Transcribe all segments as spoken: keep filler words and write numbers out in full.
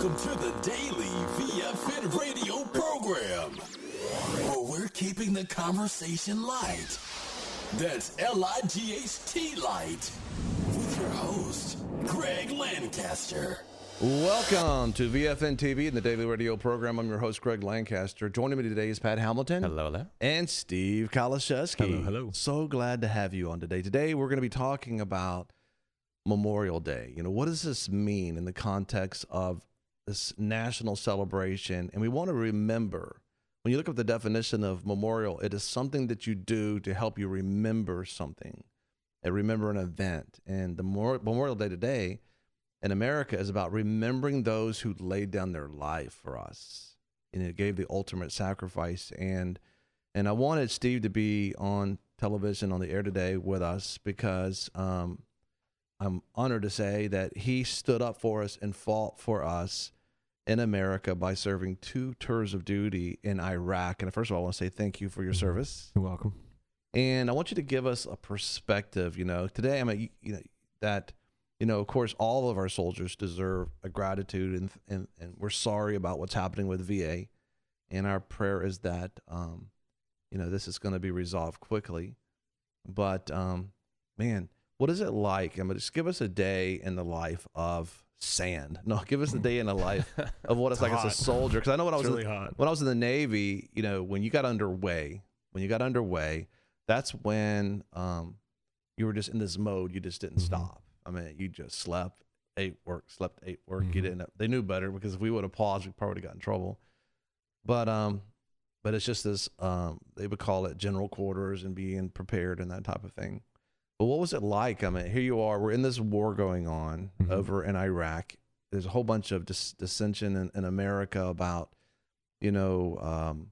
Welcome to the Daily V F N radio program, where we're keeping the conversation light. That's L I G H T light. With your host, Greg Lancaster. Welcome to V F N T V and the Daily Radio program. I'm your host, Greg Lancaster. Joining me today is Pat Hamilton. Hello, hello. And Steve Kalashewski. Hello, hello. So glad to have you on today. Today, we're going to be talking about Memorial Day. You know, what does this mean in the context of this national celebration? And we want to remember, when you look up the definition of memorial, it is something that you do to help you remember something, and remember an event. And the Memorial Day today in America is about remembering those who laid down their life for us, and it gave the ultimate sacrifice. And and I wanted Steve to be on television, on the air today with us, because um, I'm honored to say that he stood up for us and fought for us in America by serving two tours of duty in Iraq. And first of all, I want to say thank you for your service. You're welcome. And I want you to give us a perspective. You know, today I'm a, you know that. You know, of course, all of our soldiers deserve a gratitude, and, and, and we're sorry about what's happening with V A. And our prayer is that, um, you know, this is going to be resolved quickly. But, um, man, what is it like? I mean, just give us a day in the life of Sand. No, give us a day in the life of what it's, it's like hot. As a soldier. Because I know when I was really in, hot. when I was in the Navy, you know, when you got underway, when you got underway, that's when um, you were just in this mode. You just didn't mm-hmm. stop. I mean, you just slept, ate, work, slept, ate, work. Mm-hmm. You didn't. They knew better, because if we would have paused, we probably would have got in trouble. But um, but it's just this. Um, they would call it general quarters and being prepared and that type of thing. But what was it like? I mean, here you are. We're in this war going on mm-hmm. over in Iraq. There's a whole bunch of dis- dissension in, in America about, you know, um,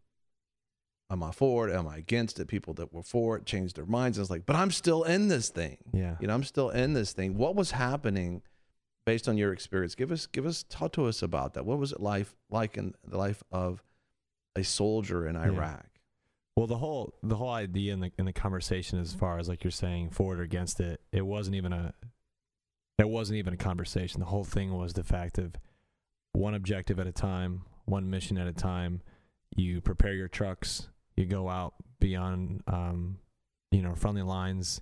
am I for it? Am I against it? People that were for it changed their minds. And it's like, but I'm still in this thing. Yeah. You know, I'm still in this thing. What was happening based on your experience? Give us, give us, talk to us about that. What was it life like in the life of a soldier in Iraq? Yeah. Well, the whole, the whole idea in the, in the conversation, as far as like you're saying for it or against it, it wasn't even a, it wasn't even a conversation. The whole thing was the fact of one objective at a time, one mission at a time. You prepare your trucks. You go out beyond, um, you know, friendly lines,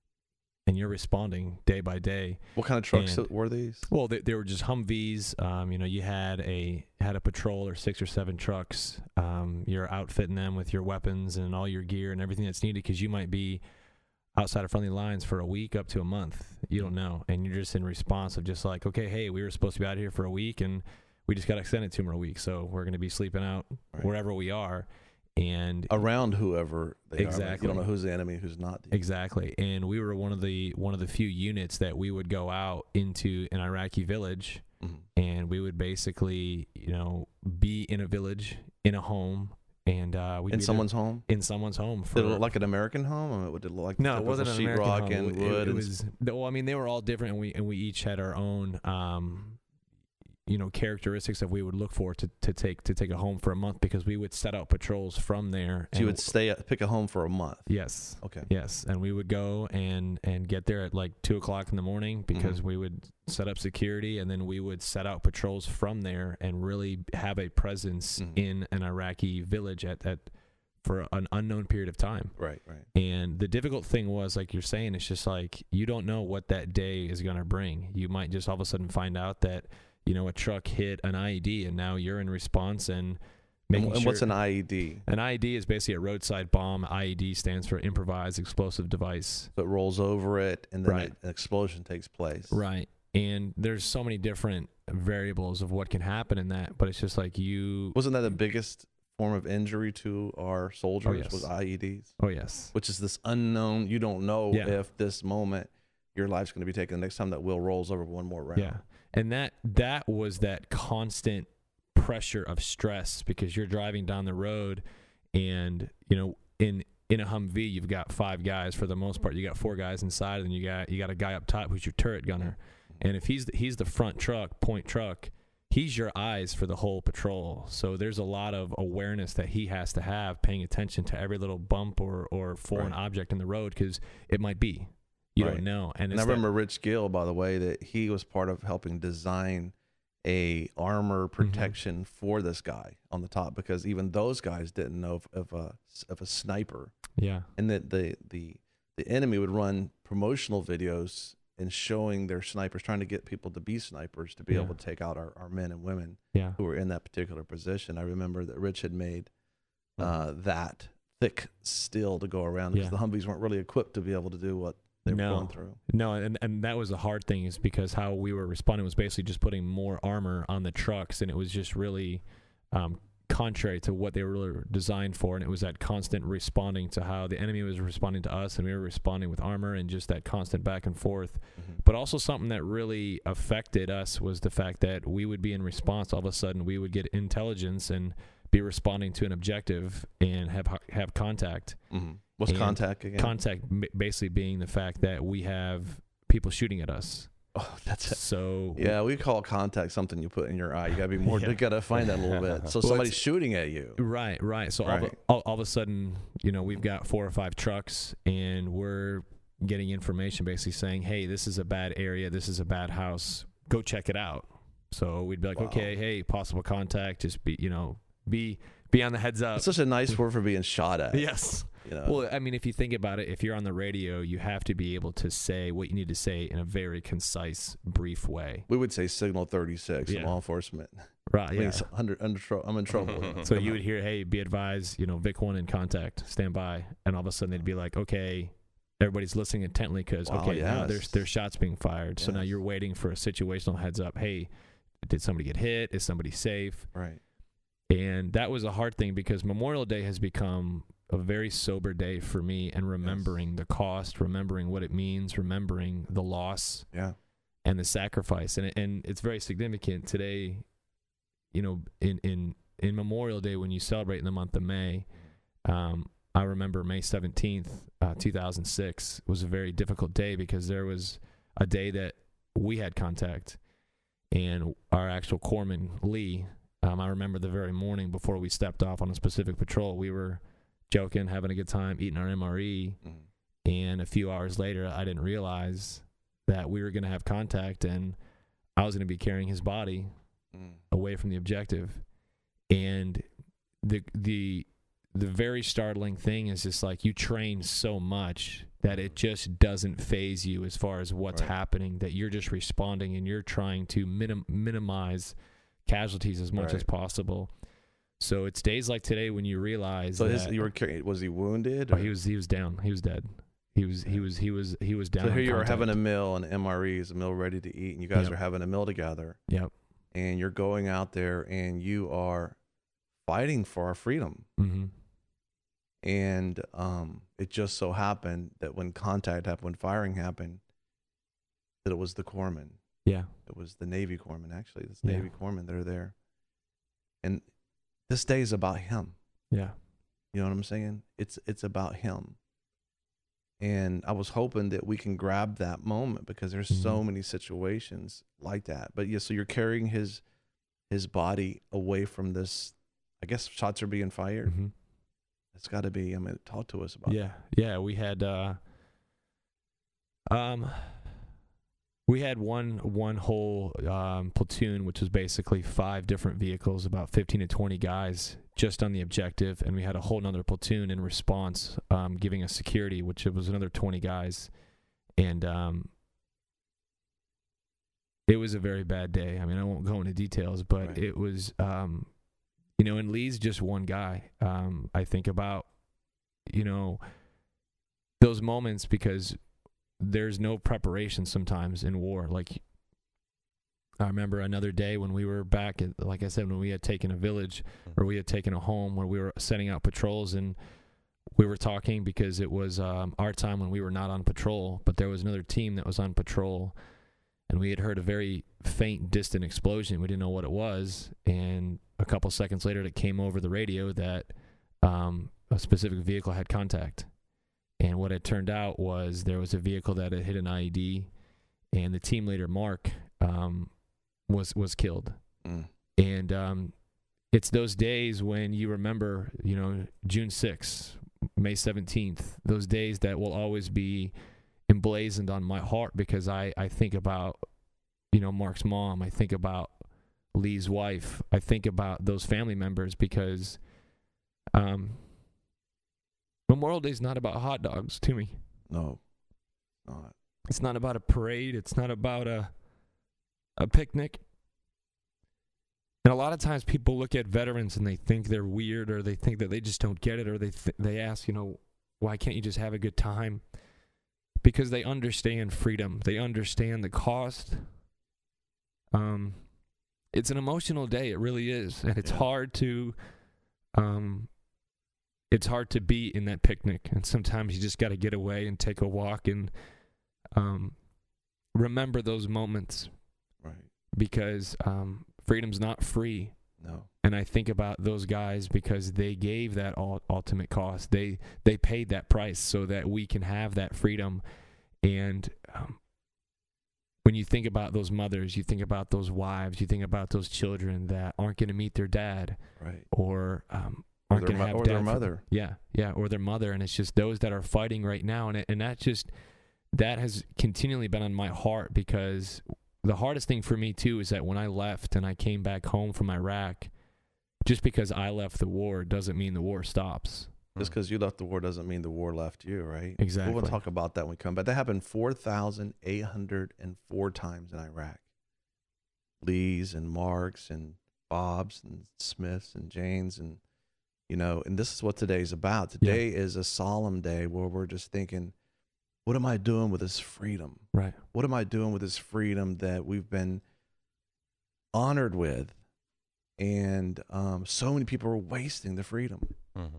and you're responding day by day. What kind of trucks and, were these? Well, they, they were just Humvees. Um, you know, you had a had a patrol or six or seven trucks. Um, you're outfitting them with your weapons and all your gear and everything that's needed, because you might be outside of friendly lines for a week up to a month. You don't know, and you're just in response of just like, okay, hey, we were supposed to be out here for a week, and we just got extended two more weeks, so we're going to be sleeping out right. wherever we are. And around whoever they exactly. are. You don't know who's the enemy, who's not. The exactly. And we were one of the one of the few units that we would go out into an Iraqi village, mm-hmm. and we would basically, you know, be in a village, in a home, and uh, we in someone's there, home. In someone's home. For, did it look like an American home? I mean, did it look like no, it wasn't an American home. And it, wood it, it and was. Well, I mean, they were all different, and we and we each had our own. Um, you know, characteristics that we would look for to, to take to take a home for a month, because we would set out patrols from there. So you would stay at, pick a home for a month? Yes. Okay. Yes. And we would go and, and get there at like two o'clock in the morning, because mm-hmm. we would set up security, and then we would set out patrols from there and really have a presence mm-hmm. in an Iraqi village at, at for an unknown period of time. Right, right. And the difficult thing was, like you're saying, it's just like, you don't know what that day is going to bring. You might just all of a sudden find out that, you know, a truck hit an I E D, and now you're in response and making and, and sure. What's an I E D? An I E D is basically a roadside bomb. I E D stands for improvised explosive device. So it rolls over it, and then right. it, an explosion takes place. Right. And there's so many different variables of what can happen in that, but it's just like you... Wasn't that the biggest form of injury to our soldiers? Oh, yes. Was I E Ds? Oh, yes. Which is this unknown, you don't know yeah. if this moment your life's going to be taken the next time that wheel rolls over one more round. Yeah. And that that was that constant pressure of stress, because you're driving down the road, and, you know, in in a Humvee, you've got five guys for the most part. You got four guys inside, and then you got you got a guy up top who's your turret gunner. And if he's the, he's the front truck, point truck, he's your eyes for the whole patrol. So there's a lot of awareness that he has to have, paying attention to every little bump or, or foreign right. object in the road, because it might be. You right. don't know. And, and I remember that, Rich Gill, by the way, that he was part of helping design a armor protection mm-hmm. for this guy on the top, because even those guys didn't know of, of a of a sniper. Yeah, and that the the the enemy would run promotional videos and showing their snipers, trying to get people to be snipers to be yeah. able to take out our, our men and women yeah. who were in that particular position. I remember that Rich had made uh, that thick steel to go around because yeah. the Humvees weren't really equipped to be able to do what they no. were going through. No, and, and that was the hard thing, is because how we were responding was basically just putting more armor on the trucks, and it was just really um, contrary to what they were really designed for, and it was that constant responding to how the enemy was responding to us, and we were responding with armor, and just that constant back and forth. Mm-hmm. But also something that really affected us was the fact that we would be in response. All of a sudden, we would get intelligence and be responding to an objective and have have contact. Mm-hmm. What's and contact again? Contact basically being the fact that we have people shooting at us. Oh, that's it. So yeah, we call contact something you put in your eye. You gotta be more. yeah. You gotta find that a little bit. So well, somebody's shooting at you. Right, right. So right. All, of, all, all of a sudden, you know, we've got four or five trucks, and we're getting information basically saying, "Hey, this is a bad area. This is a bad house. Go check it out." So we'd be like, wow. "Okay, hey, possible contact. Just be, you know, be be on the heads up." It's such a nice word for being shot at. Yes. You know? Well, I mean, if you think about it, if you're on the radio, you have to be able to say what you need to say in a very concise, brief way. We would say signal thirty-six yeah. in law enforcement. Right, yeah. Under, under, I'm in trouble. So you would hear, hey, be advised, you know, Vic one in contact, stand by. And all of a sudden they'd be like, okay, everybody's listening intently because, wow, okay, yes. now there's, there's shots being fired. Yes. So now you're waiting for a situational heads up. Hey, did somebody get hit? Is somebody safe? Right. And that was a hard thing because Memorial Day has become a very sober day for me, and remembering yes. the cost, remembering what it means, remembering the loss yeah. and the sacrifice. And and it's very significant today, you know, in, in, in Memorial Day when you celebrate in the month of May. Um, I remember May seventeenth, uh, two thousand six was a very difficult day because there was a day that we had contact, and our actual corpsman, Lee, um, I remember the very morning before we stepped off on a specific patrol, we were joking, having a good time, eating our M R E, mm-hmm. and a few hours later, I didn't realize that we were going to have contact, and I was going to be carrying his body mm. away from the objective. And the the the very startling thing is just like you train so much that it just doesn't phase you as far as what's right. happening, that you're just responding and you're trying to minim- minimize casualties as much right. as possible. So it's days like today when you realize so that his, you were carrying, was he wounded? Oh, he was he was down. He was dead. He was he was he was he was down. So here you contact. are having a meal, and M R Es, a meal ready to eat, and you guys yep. are having a meal together. Yep. And you're going out there and you are fighting for our freedom. Mm-hmm. And um, it just so happened that when contact happened, when firing happened, that it was the corpsman. Yeah. It was the Navy corpsman, actually. It's yeah. Navy corpsman that are there. And this day is about him. Yeah. You know what I'm saying? It's it's about him. And I was hoping that we can grab that moment because there's mm-hmm. so many situations like that. But yeah, so you're carrying his his body away from this. I guess shots are being fired. Mm-hmm. It's got to be. I mean, talk to us about. Yeah, that. yeah. We had uh, um, we had one one whole um, platoon, which was basically five different vehicles, about fifteen to twenty guys, just on the objective, and we had a whole nother platoon in response, um, giving us security, which was another twenty guys, and um, it was a very bad day. I mean, I won't go into details, but right. it was, um, you know, and Lee's just one guy. Um, I think about, you know, those moments because there's no preparation sometimes in war. Like, I remember another day when we were back at, like I said, when we had taken a village or we had taken a home where we were setting out patrols, and we were talking because it was um, our time when we were not on patrol, but there was another team that was on patrol, and we had heard a very faint, distant explosion. We didn't know what it was, and a couple seconds later it came over the radio that um, a specific vehicle had contact. And what it turned out was there was a vehicle that had hit an I E D, and the team leader, Mark, um, was was killed. Mm. And um, it's those days when you remember, you know, June sixth, May seventeenth, those days that will always be emblazoned on my heart because I, I think about, you know, Mark's mom. I think about Lee's wife, I think about those family members because um, Memorial Day is not about hot dogs to me. No, not. It's not about a parade. It's not about a a picnic. And a lot of times people look at veterans and they think they're weird, or they think that they just don't get it, or they th- they ask, you know, why can't you just have a good time? Because they understand freedom. They understand the cost. Um, it's an emotional day. It really is, and it's Yeah. hard to, um, it's hard to be in that picnic. And sometimes you just got to get away and take a walk and, um, remember those moments. Right. Because um, freedom's not free. No. And I think about those guys because they gave that ul- ultimate cost. They they paid that price so that we can have that freedom. And um, when you think about those mothers, you think about those wives, you think about those children that aren't going to meet their dad, Right. or um, Or aren't their, going to mo- have or dad their for- mother. yeah, yeah, or their mother. And it's just those that are fighting right now. And it, and that just that has continually been on my heart, because the hardest thing for me too is that when I left and I came back home from Iraq, just because I left the war doesn't mean the war stops. Just because you left the war doesn't mean the war left you, right? Exactly. We're going to talk about that when we come back. That happened four thousand eight hundred four times in Iraq. Lee's and Mark's and Bob's and Smith's and Jane's, and, you know, and this is what today's about. Today is a solemn day where we're just thinking, what am I doing with this freedom? Right. What am I doing with this freedom that we've been honored with? And um, so many people are wasting the freedom. Mm-hmm.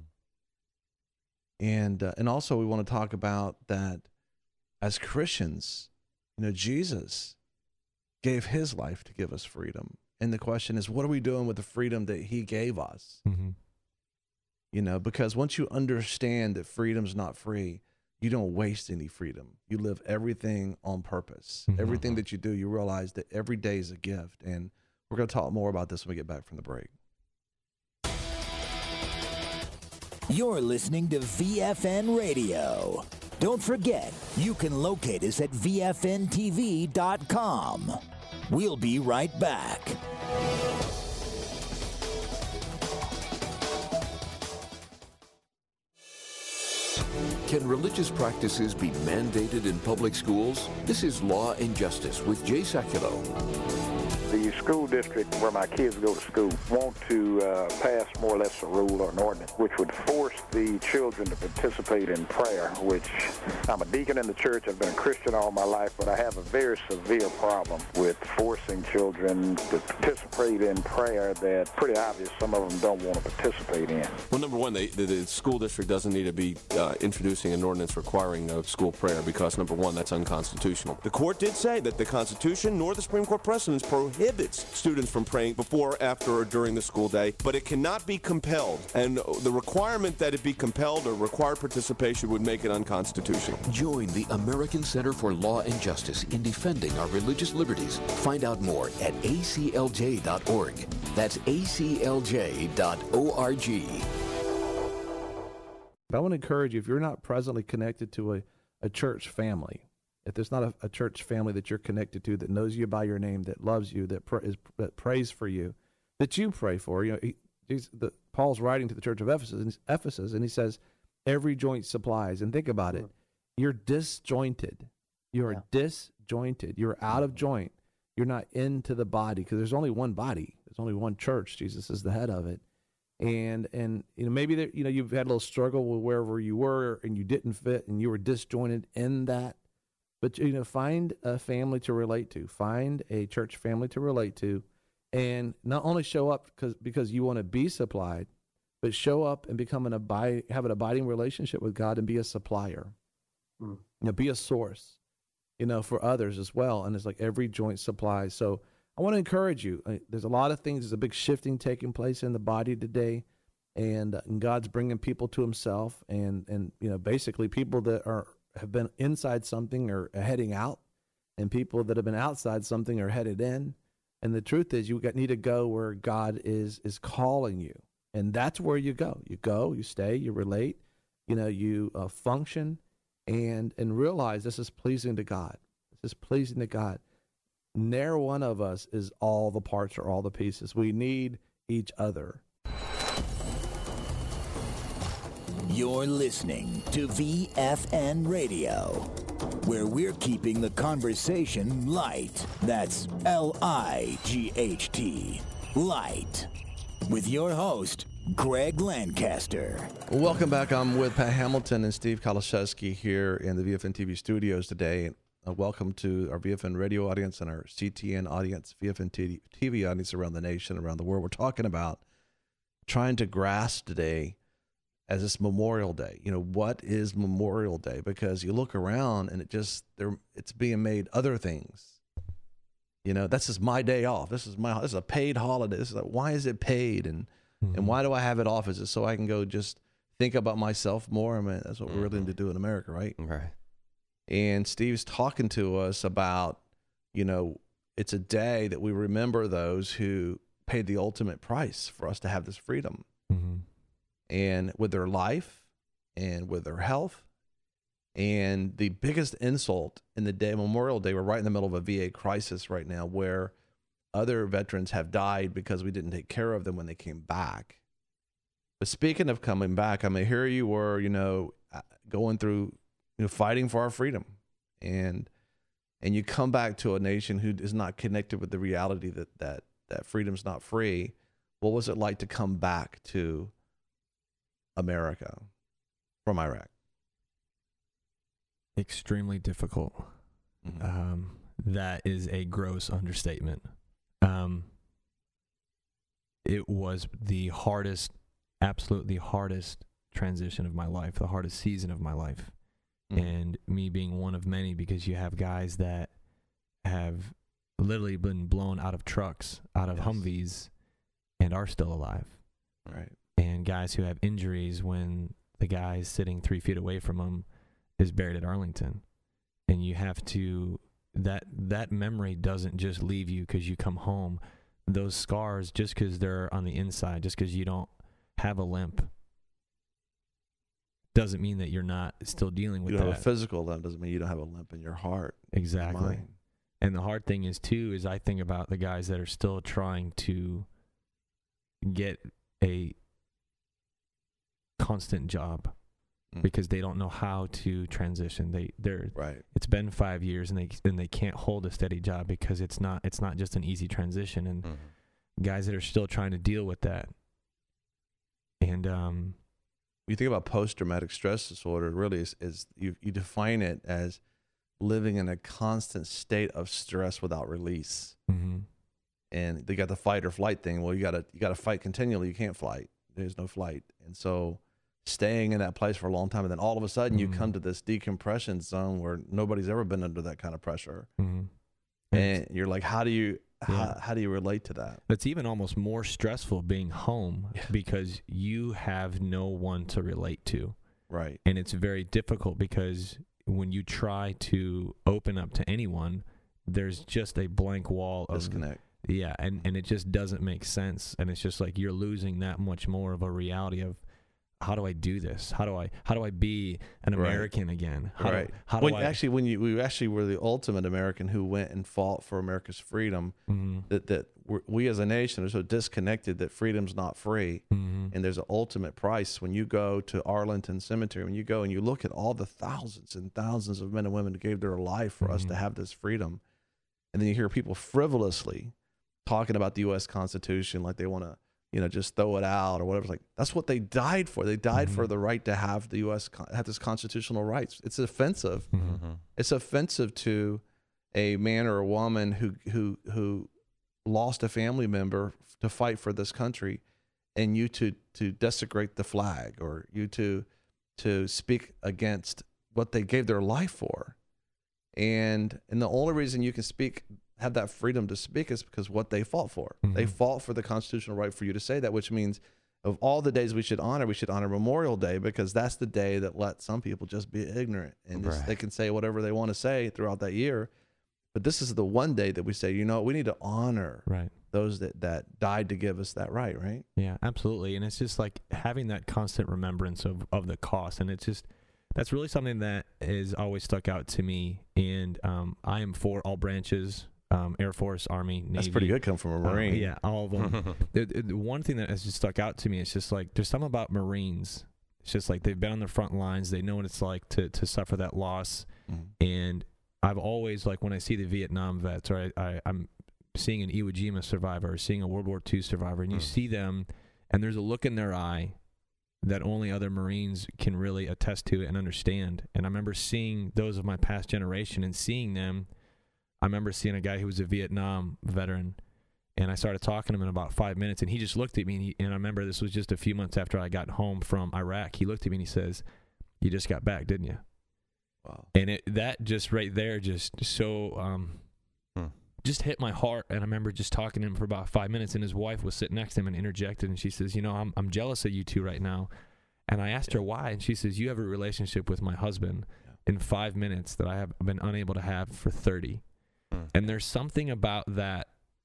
And uh, and also we want to talk about that as Christians, you know, Jesus gave his life to give us freedom. And the question is, what are we doing with the freedom that he gave us? Mm-hmm. You know, because once you understand that freedom's not free, you don't waste any freedom. You live everything on purpose. Mm-hmm. Everything that you do, you realize that every day is a gift. And we're going to talk more about this when we get back from the break. You're listening to V F N Radio. Don't forget, you can locate us at V F N T V dot com. We'll be right back. Can religious practices be mandated in public schools? This is Law and Justice with Jay Sekulow. The school district where my kids go to school want to uh, pass more or less a rule or an ordinance which would force the children to participate in prayer, which I'm a deacon in the church. I've been a Christian all my life, but I have a very severe problem with forcing children to participate in prayer that pretty obvious some of them don't want to participate in. Well, number one, they, the, the school district doesn't need to be uh, introducing an ordinance requiring no school prayer because, number one, that's unconstitutional. The court did say that the Constitution nor the Supreme Court precedents prohibits students from praying before, after, or during the school day, but it cannot be compelled. And the requirement that it be compelled or required participation would make it unconstitutional. Join the American Center for Law and Justice in defending our religious liberties. Find out more at A C L J dot org. That's A C L J dot org. But I want to encourage you, if you're not presently connected to a, a church family, if there's not a, a church family that you're connected to that knows you by your name, that loves you, that, pr- is, that prays for you, that you pray for, you know, he, he's, the, Paul's writing to the church of Ephesus, and, Ephesus, and he says, every joint supplies. And think about it. You're disjointed. You're Yeah. disjointed. You're out of joint. You're not into the body, because there's only one body. There's only one church. Jesus is the head of it. And, and you know, maybe there, you know, you've had a little struggle with wherever you were and you didn't fit and you were disjointed in that. But, you know, find a family to relate to. Find a church family to relate to. And not only show up because because you want to be supplied, but show up and become an abide, have an abiding relationship with God and be a supplier. Mm. You know, be a source, you know, for others as well. And it's like every joint supplies. So I want to encourage you. Uh, There's a lot of things. There's a big shifting taking place in the body today. And, uh, and God's bringing people to himself. And, and, you know, basically people that are have been inside something are heading out, and people that have been outside something are headed in. And the truth is, you got, need to go where God is is calling you, and that's where you go. You go, you stay, you relate, you know, you uh, function, and and realize this is pleasing to God. This is pleasing to God. ne'er one of us is all the parts or all the pieces. We need each other. You're listening to V F N Radio, where we're keeping the conversation light. That's L I G H T, light. With your host, Greg Lancaster. Welcome back. I'm with Pat Hamilton and Steve Kaliszewski here in the V F N T V studios today. Uh, welcome to our V F N radio audience and our C T N audience, V F N T V audience around the nation, around the world. We're talking about trying to grasp today as this Memorial Day. You know, what is Memorial Day? Because you look around and it just, there, it's being made other things. You know, this is my day off. This is my, this is a paid holiday. This is like, why is it paid? And, mm-hmm. and why do I have it off? Is it so I can go just think about myself more? I mean, that's what mm-hmm. we're really into do in America, right? Right. And Steve's talking to us about, you know, it's a day that we remember those who paid the ultimate price for us to have this freedom. Mm-hmm. And with their life and with their health. And the biggest insult in the day, Memorial Day, we're right in the middle of a V A crisis right now where other veterans have died because we didn't take care of them when they came back. But speaking of coming back, I mean, here you were, you know, going through, you know, fighting for our freedom. And and you come back to a nation who is not connected with the reality that that, that freedom's not free. What was it like to come back to America from Iraq? Extremely difficult. Mm-hmm. Um, that is a gross understatement. Um, it was the hardest, absolutely hardest transition of my life, the hardest season of my life. Mm-hmm. And me being one of many, because you have guys that have literally been blown out of trucks, out of yes. Humvees, and are still alive. Right. And guys who have injuries when the guy sitting three feet away from them is buried at Arlington. And you have to, that that memory doesn't just leave you because you come home. Those scars, just because they're on the inside, just because you don't have a limp, doesn't mean that you're not still dealing with you that. You have a physical limp, doesn't mean you don't have a limp in your heart. Exactly. Your mind. And the hard thing is, too, is I think about the guys that are still trying to get a constant job mm. because they don't know how to transition. They they're right. It's been five years and they and they can't hold a steady job because it's not it's not just an easy transition. And mm-hmm. guys that are still trying to deal with that. And um, you think about post-traumatic stress disorder, really is, is you you define it as living in a constant state of stress without release. Mm-hmm. And they got the fight or flight thing. Well, you gotta you gotta fight continually. You can't flight. There's no flight. And so staying in that place for a long time, and then all of a sudden mm-hmm. you come to this decompression zone where nobody's ever been under that kind of pressure. Mm-hmm. And you're like, how do you yeah. how, how do you relate to that? It's even almost more stressful being home yeah. because you have no one to relate to. Right. And it's very difficult because when you try to open up to anyone, there's just a blank wall of disconnect. Yeah, and, and it just doesn't make sense. And it's just like you're losing that much more of a reality of, how do I do this? How do I how do I be an American right. again? How right. Do, how when, do I actually when you we actually were the ultimate American who went and fought for America's freedom. Mm-hmm. That that we're, we as a nation are so disconnected that freedom's not free, mm-hmm. and there's an ultimate price when you go to Arlington Cemetery. When you go and you look at all the thousands and thousands of men and women who gave their life for mm-hmm. us to have this freedom, and then you hear people frivolously talking about the U S Constitution like they want to, you know, just throw it out or whatever. It's like, that's what they died for. They died mm-hmm. for the right to have the U S have this constitutional rights. It's offensive. Mm-hmm. It's offensive to a man or a woman who who who lost a family member to fight for this country, and you to to desecrate the flag, or you to to speak against what they gave their life for. And and the only reason you can speak, have that freedom to speak, is because what they fought for. Mm-hmm. They fought for the constitutional right for you to say that, which means of all the days we should honor, we should honor Memorial Day, because that's the day that let some people just be ignorant and right. just, they can say whatever they want to say throughout that year. But this is the one day that we say, you know, we need to honor right. those that, that died to give us that right, right? Yeah, absolutely. And it's just like having that constant remembrance of, of the cost. And it's just, that's really something that has always stuck out to me. And um, I am for all branches um, Air Force, Army, Navy. That's pretty good coming from a Marine. Uh, yeah, all of them. the, the one thing that has just stuck out to me is just like there's something about Marines. It's just like they've been on the front lines. They know what it's like to to suffer that loss. Mm. And I've always, like, when I see the Vietnam vets, or I, I, I'm seeing an Iwo Jima survivor, or seeing a World War Two survivor, and you Mm. see them, and there's a look in their eye that only other Marines can really attest to and understand. And I remember seeing those of my past generation and seeing them. I remember seeing a guy who was a Vietnam veteran, and I started talking to him in about five minutes, and he just looked at me, and, he, and I remember this was just a few months after I got home from Iraq. He looked at me and he says, "You just got back, didn't you?" Wow. And it, that just right there just so um, Hmm. just hit my heart. And I remember just talking to him for about five minutes, and his wife was sitting next to him and interjected, and she says, "You know, I'm I'm jealous of you two right now." And I asked her why, and she says, "You have a relationship with my husband Yeah. in five minutes that I have been unable to have for thirty. Hmm. And there's something about that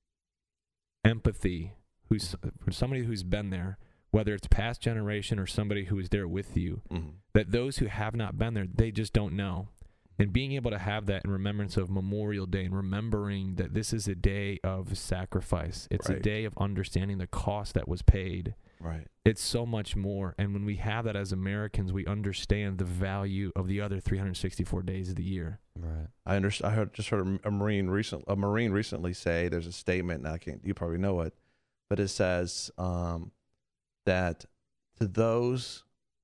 empathy, who's for somebody who's been there, whether it's past generation or somebody who is there with you, Mm-hmm. that those who have not been there, they just don't know. And being able to have that in remembrance of Memorial Day, and remembering that this is a day of sacrifice. It's a Right. day of understanding the cost that was paid. Right. It's so much more. And when we have that as Americans, we understand the value of the other three hundred sixty-four days of the year. Right. I understand. I heard, just heard a Marine recent a Marine recently say there's a statement, and I can't. You probably know it, but it says um, that to those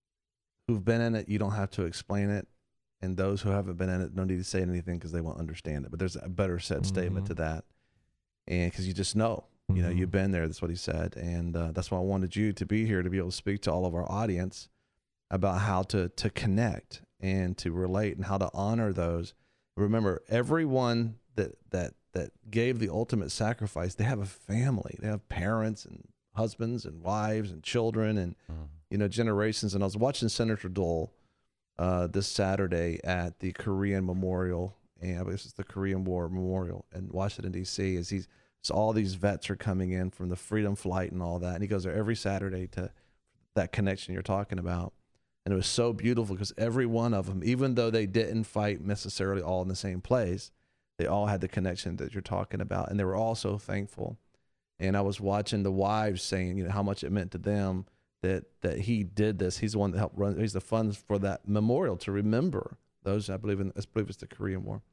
who've been in it, you don't have to explain it, and those who haven't been in it don't need to say anything because they won't understand it. But there's a better said statement Mhm. to that, and because you just know, you know, Mhm. you've been there. That's what he said, and uh, that's why I wanted you to be here to be able to speak to all of our audience about how to to connect and to relate and how to honor those. Remember, everyone that that that gave the ultimate sacrifice, they have a family. They have parents and husbands and wives and children and Mhm. you know generations. And I was watching Senator Dole uh, this Saturday at the Korean Memorial, and I guess it's the Korean War Memorial in Washington D C As he's so all these vets are coming in from the Freedom Flight and all that, and he goes there every Saturday to that connection you're talking about. And it was so beautiful because every one of them, even though they didn't fight necessarily all in the same place, they all had the connection that you're talking about. And they were all so thankful. And I was watching the wives saying, you know, how much it meant to them that that he did this. He's the one that helped run, he's the funds for that memorial to remember those, I believe in, I believe it's the Korean War.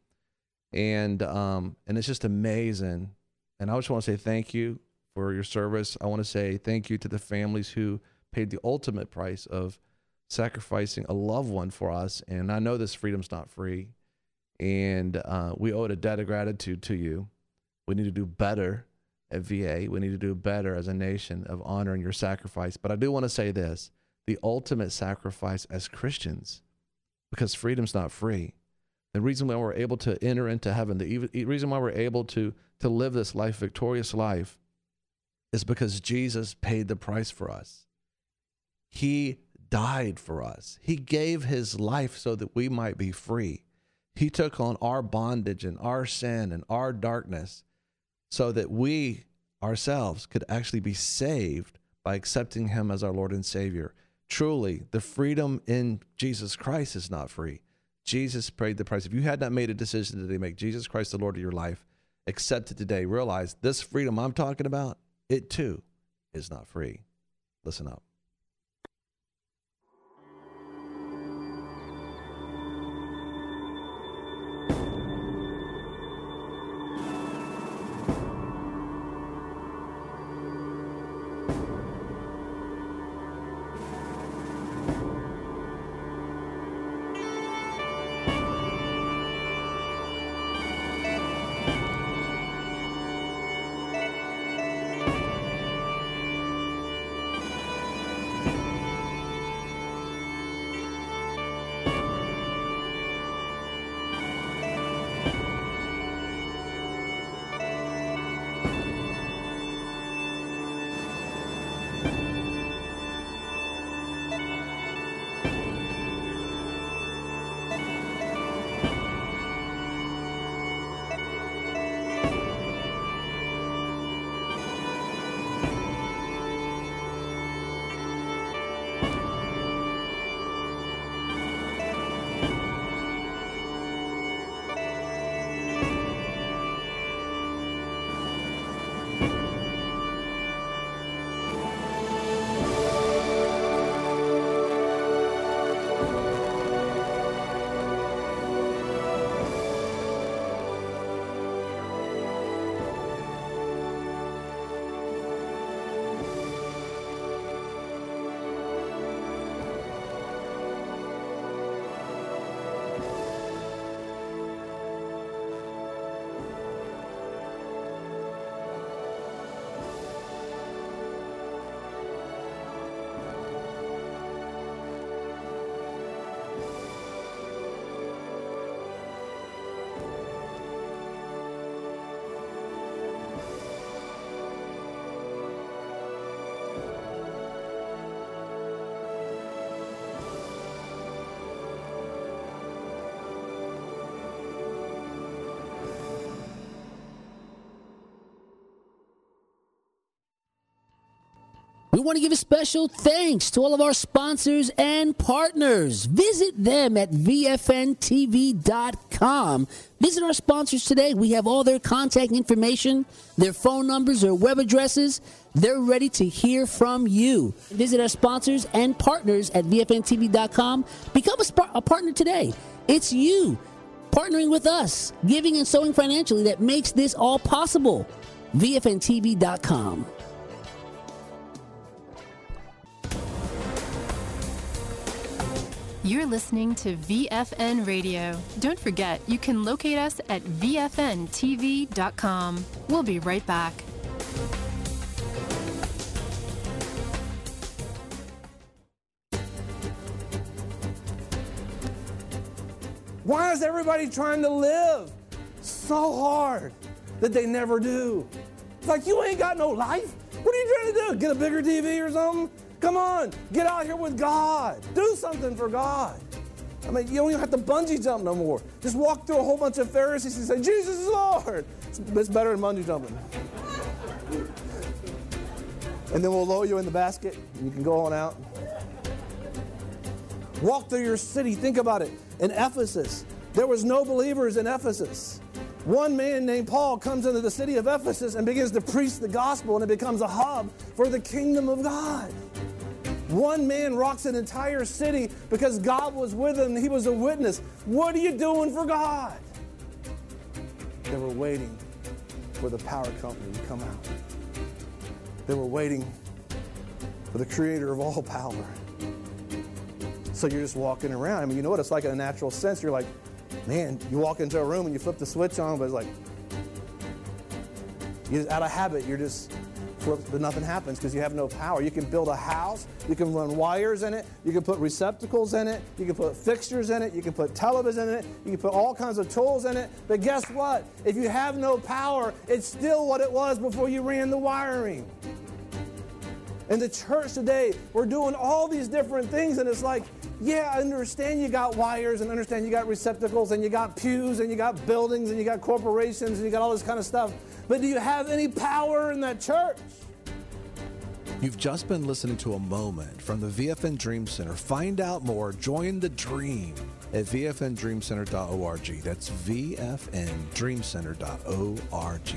And, um, and it's just amazing. And I just want to say thank you for your service. I want to say thank you to the families who paid the ultimate price of sacrificing a loved one for us. And I know this freedom's not free, and uh, we owe it a debt of gratitude to you. We need to do better at V A. We need to do better as a nation of honoring your sacrifice. But I do want to say this, the ultimate sacrifice as Christians, because freedom's not free. The reason why we're able to enter into heaven, the e- reason why we're able to, to live this life, victorious life, is because Jesus paid the price for us. He died for us. He gave his life so that we might be free. He took on our bondage and our sin and our darkness so that we ourselves could actually be saved by accepting him as our Lord and Savior. Truly, the freedom in Jesus Christ is not free. Jesus paid the price. If you had not made a decision today, make Jesus Christ the Lord of your life, accept it today. Realize this freedom I'm talking about, it too is not free. Listen up. We want to give a special thanks to all of our sponsors and partners. Visit them at V F N T V dot com. Visit our sponsors today. We have all their contact information, their phone numbers, their web addresses. They're ready to hear from you. Visit our sponsors and partners at V F N T V dot com. Become a, sp- a partner today. It's you partnering with us, giving and sowing financially that makes this all possible. V F N T V dot com. You're listening to V F N Radio. Don't forget, you can locate us at V F N T V dot com. We'll be right back. Why is everybody trying to live so hard that they never do? It's like, you ain't got no life. What are you trying to do? Get a bigger T V or something? Come on, get out here with God. Do something for God. I mean, you don't even have to bungee jump no more. Just walk through a whole bunch of Pharisees and say, Jesus is Lord. It's, it's better than bungee jumping. And then we'll lower you in the basket and you can go on out. Walk through your city. Think about it. In Ephesus, there was no believers in Ephesus. One man named Paul comes into the city of Ephesus and begins to preach the gospel, and it becomes a hub for the kingdom of God. One man rocks an entire city because God was with him. He was a witness. What are you doing for God? They were waiting for the power company to come out. They were waiting for the creator of all power. So you're just walking around. I mean, you know what it's like in a natural sense. You're like, man, you walk into a room and you flip the switch on, but it's like, you just, out of habit, you're just flip, but nothing happens because you have no power. You can build a house, you can run wires in it, you can put receptacles in it, you can put fixtures in it, you can put television in it, you can put all kinds of tools in it. But guess what? If you have no power, it's still what it was before you ran the wiring. In the church today, we're doing all these different things, and it's like, yeah, I understand you got wires, and understand you got receptacles, and you got pews, and you got buildings, and you got corporations, and you got all this kind of stuff. But do you have any power in that church? You've just been listening to a moment from the V F N Dream Center. Find out more. Join the dream at V F N dream center dot org. That's V F N dream center dot org.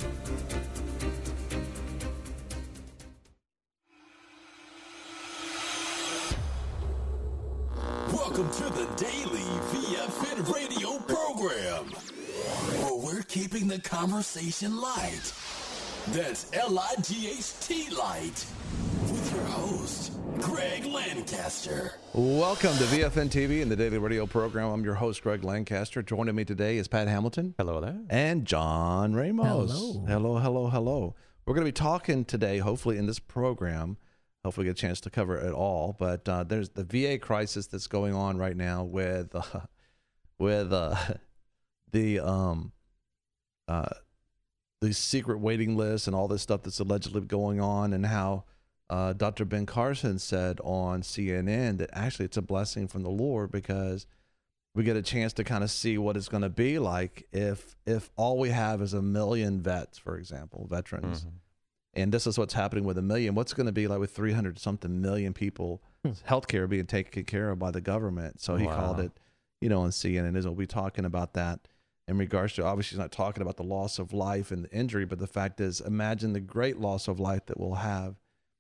Welcome to the daily V F N radio program, where we're keeping the conversation light. That's L I G H T light, with your host, Greg Lancaster. Welcome to V F N T V and the daily radio program. I'm your host, Greg Lancaster. Joining me today is Pat Hamilton. Hello there. And John Ramos. Hello. Hello, hello, hello. We're going to be talking today, hopefully in this program, hopefully get a chance to cover it all. But uh, there's the V A crisis that's going on right now with uh, with uh, the um uh the secret waiting list and all this stuff that's allegedly going on, and how uh, Doctor Ben Carson said on C N N that actually it's a blessing from the Lord, because we get a chance to kind of see what it's going to be like if if all we have is a million vets, for example, veterans. Mm-hmm. And this is what's happening with a million. What's going to be like with three hundred something million people, healthcare being taken care of by the government. So he wow. called it, you know, on C N N. We'll be talking about that in regards to, obviously he's not talking about the loss of life and the injury, but the fact is, imagine the great loss of life that we'll have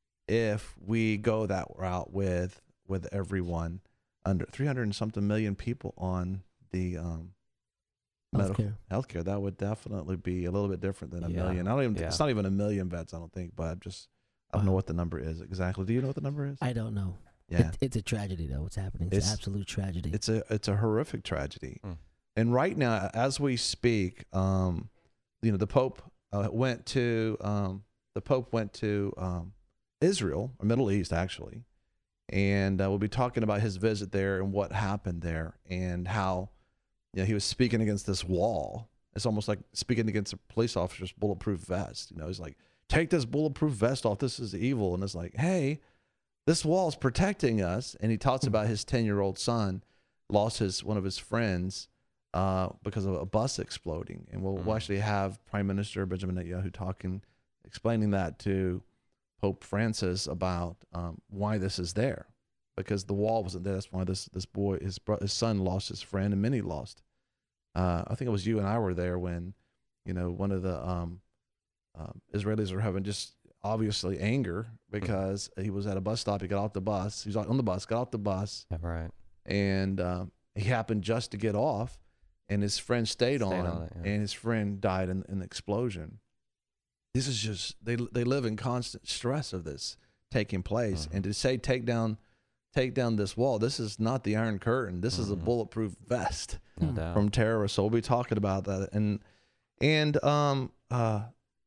if we go that route with with everyone under three hundred and something million people on the um, medical healthcare. healthcare. That would definitely be a little bit different than a yeah. million. I don't even. Yeah. It's not even a million vets, I don't think. But I'm just, I don't wow. know what the number is exactly. Do you know what the number is? I don't know. Yeah, it, it's a tragedy though. What's happening? It's, it's an absolute tragedy. It's a it's a horrific tragedy. Mm. And right now, as we speak, um, you know, the Pope uh, went to um, the Pope went to um, Israel, or Middle East actually, and uh, we'll be talking about his visit there and what happened there, and how, you know, he was speaking against this wall. It's almost like speaking against a police officer's bulletproof vest. You know, he's like, take this bulletproof vest off. This is evil. And it's like, hey, this wall is protecting us. And he talks about his ten-year-old son lost his one of his friends uh, because of a bus exploding. And we'll, mm. we'll actually have Prime Minister Benjamin Netanyahu talking, explaining that to Pope Francis about um, why this is there, because the wall wasn't there. That's why this this boy, his bro- his son, lost his friend, and many lost. Uh, I think it was you and I were there when, you know, one of the um, um, Israelis were having just obviously anger because he was at a bus stop. He got off the bus. He was on the bus, got off the bus. Yeah, right. And uh, he happened just to get off, and his friend stayed, Stayed on, on it, yeah. and his friend died in, in the explosion. This is just, they they live in constant stress of this taking place. Mm-hmm. And to say take down take down this wall, this is not the Iron Curtain. This Mm-hmm. is a bulletproof vest No doubt. from terrorists. So we'll be talking about that. And and um uh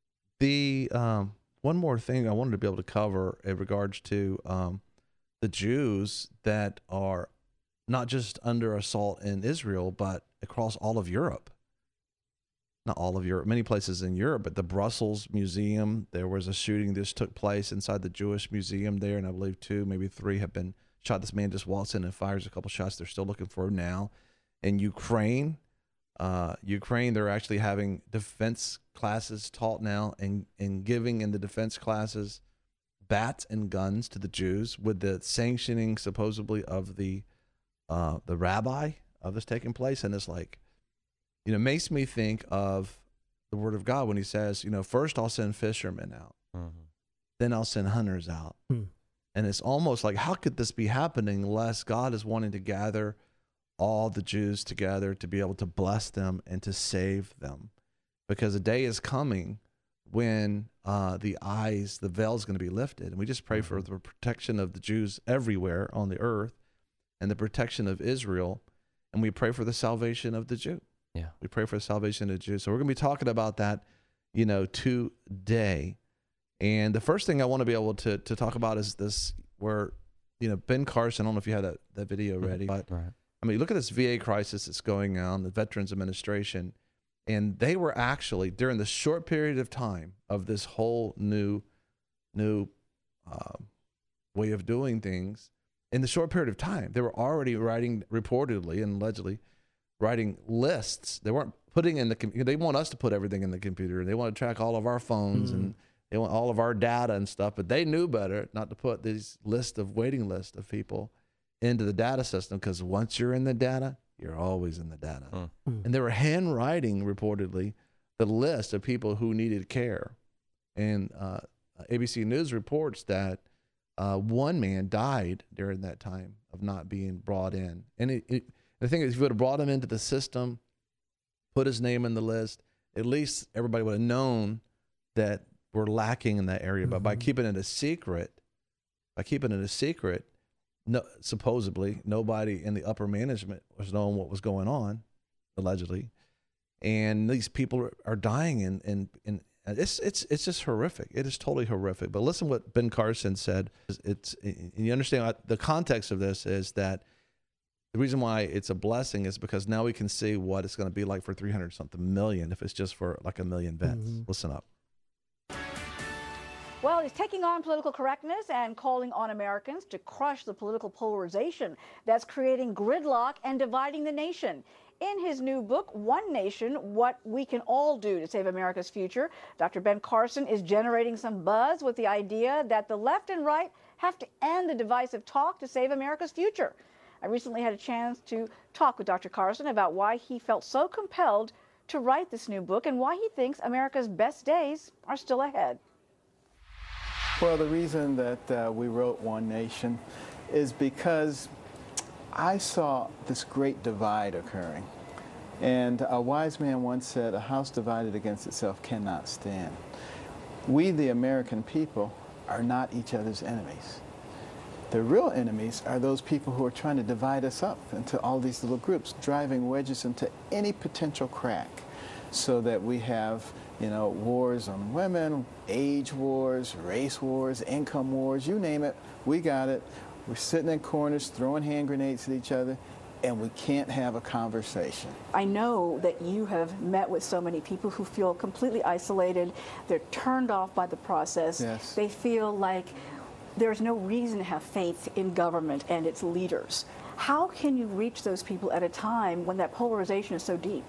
the um one more thing I wanted to be able to cover in regards to um the Jews that are not just under assault in Israel, but across all of Europe. Not all of Europe, many places in Europe, but the Brussels Museum, there was a shooting that just took place inside the Jewish Museum there, and I believe two, maybe three have been shot. This man just walks in and fires a couple shots. They're still looking for him now. In Ukraine, uh, Ukraine, they're actually having defense classes taught now and, and giving in the defense classes bats and guns to the Jews with the sanctioning supposedly of the uh, the rabbi of this taking place. And it's like, you know, makes me think of the word of God when he says, you know, first I'll send fishermen out, Mm-hmm. then I'll send hunters out. Hmm. And it's almost like, how could this be happening unless God is wanting to gather all the Jews together to be able to bless them and to save them? Because a day is coming when uh, the eyes, the veil is going to be lifted. And we just pray for the protection of the Jews everywhere on the earth and the protection of Israel. And we pray for the salvation of the Jew. Yeah. We pray for the salvation of the Jews. So we're going to be talking about that, you know, today. And the first thing I want to be able to to talk about is this, where, you know, Ben Carson, I don't know if you had that, that video ready, but Right. I mean, look at this V A crisis that's going on, the Veterans Administration. And they were actually, during the short period of time of this whole new, new uh, way of doing things, in the short period of time, they were already writing, reportedly and allegedly, writing lists. They weren't putting in the computer. They want us to put everything in the computer. They want to track all of our phones Mm. and they want all of our data and stuff. But they knew better not to put these list of waiting list of people into the data system, because once you're in the data, you're always in the data. Mm. Mm. And they were handwriting, reportedly, the list of people who needed care. And uh, A B C News reports that uh, one man died during that time of not being brought in. And it, it, the thing is, if you would have brought him into the system, put his name in the list, at least everybody would have known that we're lacking in that area. But by Mhm. keeping it a secret, by keeping it a secret, no, supposedly nobody in the upper management was knowing what was going on, allegedly. And these people are, are dying, and, and, and it's, it's, it's just horrific. It is totally horrific. But listen what Ben Carson said. It's, and you understand the context of this is that the reason why it's a blessing is because now we can see what it's going to be like for three hundred something million if it's just for like a million vets. Mhm. Listen up. Well, he's taking on political correctness and calling on Americans to crush the political polarization that's creating gridlock and dividing the nation. In his new book, One Nation, What We Can All Do to Save America's Future, Doctor Ben Carson is generating some buzz with the idea that the left and right have to end the divisive talk to save America's future. I recently had a chance to talk with Doctor Carson about why he felt so compelled to write this new book and why he thinks America's best days are still ahead. Well, the reason that uh, we wrote One Nation is because I saw this great divide occurring. And a wise man once said, a house divided against itself cannot stand. We, the American people, are not each other's enemies. The real enemies are those people who are trying to divide us up into all these little groups, driving wedges into any potential crack, so that we have, you know, wars on women, age wars, race wars, income wars, you name it, we got it. We're sitting in corners, throwing hand grenades at each other, and we can't have a conversation. I know that you have met with so many people who feel completely isolated. They're turned off by the process. Yes. They feel like there's no reason to have faith in government and its leaders. How can you reach those people at a time when that polarization is so deep?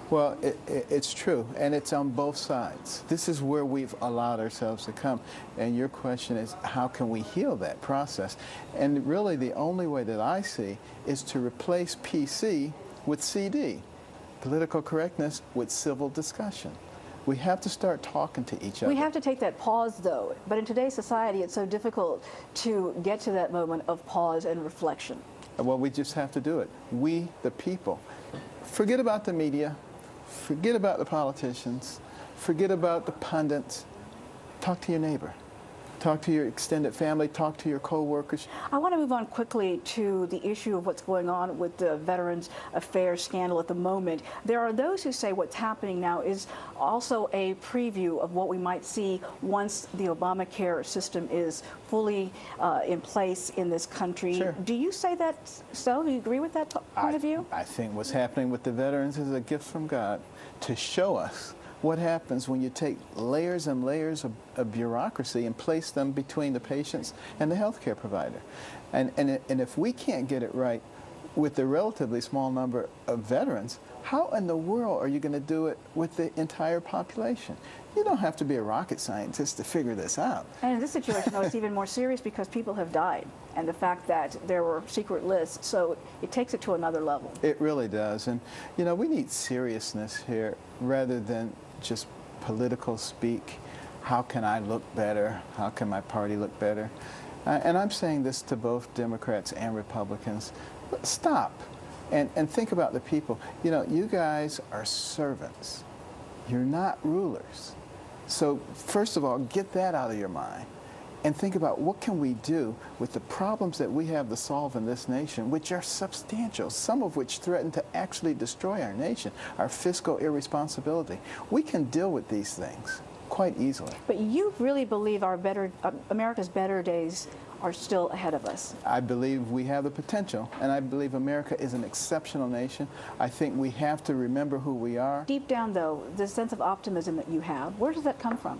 Well, it, it, it's true, and it's on both sides. This is where we've allowed ourselves to come. And your question is, how can we heal that process? And really, the only way that I see is to replace P C with C D, political correctness with civil discussion. We have to start talking to each other. We have to take that pause, though. But in today's society, it's so difficult to get to that moment of pause and reflection. Well, we just have to do it. We, the people. Forget about the media. Forget about the politicians. Forget about the pundits. Talk to your neighbor. Talk to your extended family. Talk to your co-workers. I want to move on quickly to the issue of what's going on with the Veterans Affairs scandal at the moment. There are those who say what's happening now is also a preview of what we might see once the Obamacare system is fully uh, in place in this country. Sure. Do you say that so? Do you agree with that point I, of view? I think what's happening with the veterans is a gift from God to show us what happens when you take layers and layers of, of bureaucracy and place them between the patients and the healthcare provider. And, and, it, and if we can't get it right with the relatively small number of veterans, how in the world are you going to do it with the entire population? You don't have to be a rocket scientist to figure this out. And in this situation, though, it's even more serious because people have died, and the fact that there were secret lists, so it takes it to another level. It really does. And, you know, we need seriousness here rather than just political speak. How can I look better? How can my party look better? Uh, and I'm saying this to both Democrats and Republicans. Stop and, and think about the people. You know, you guys are servants. You're not rulers. So first of all, get that out of your mind and think about what can we do with the problems that we have to solve in this nation, which are substantial, some of which threaten to actually destroy our nation, our fiscal irresponsibility. We can deal with these things quite easily. But you really believe our better, uh, America's better days are still ahead of us? I believe we have the potential, and I believe America is an exceptional nation. I think we have to remember who we are. Deep down, though, the sense of optimism that you have, where does that come from?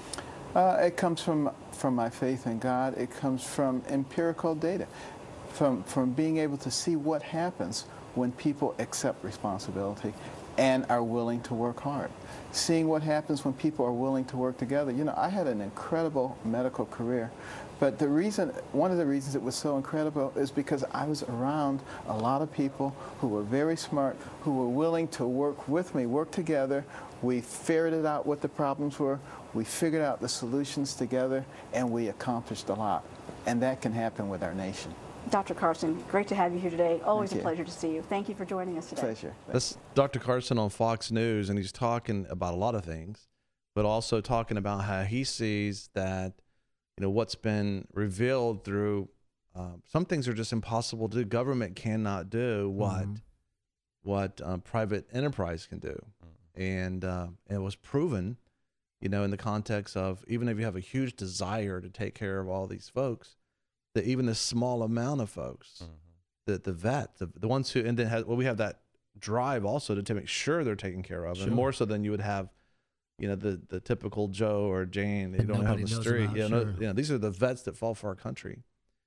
Uh, it comes from, from my faith in God. It comes from empirical data, from, from being able to see what happens when people accept responsibility and are willing to work hard. Seeing what happens when people are willing to work together. You know, I had an incredible medical career, but the reason, one of the reasons it was so incredible is because I was around a lot of people who were very smart, who were willing to work with me, work together. We ferreted out what the problems were. We figured out the solutions together, and we accomplished a lot. And that can happen with our nation. Doctor Carson, great to have you here today. Always Thank a you. pleasure to see you. Thank you for joining us today. Pleasure. That's Doctor Carson on Fox News, and he's talking about a lot of things, but also talking about how he sees that, you know, what's been revealed through uh, some things are just impossible to do. Government cannot do what mm-hmm. what uh, private enterprise can do, mm-hmm. and uh, it was proven, you know, in the context of even if you have a huge desire to take care of all these folks, that even a small amount of folks, mm-hmm. the the vet, the, the ones who, and then have, well, we have that drive also to, to make sure they're taken care of, sure. and more so than you would have, you know, the the typical Joe or Jane that you don't have on the street. About, you know, sure. no, you know, these are the vets that fall for our country.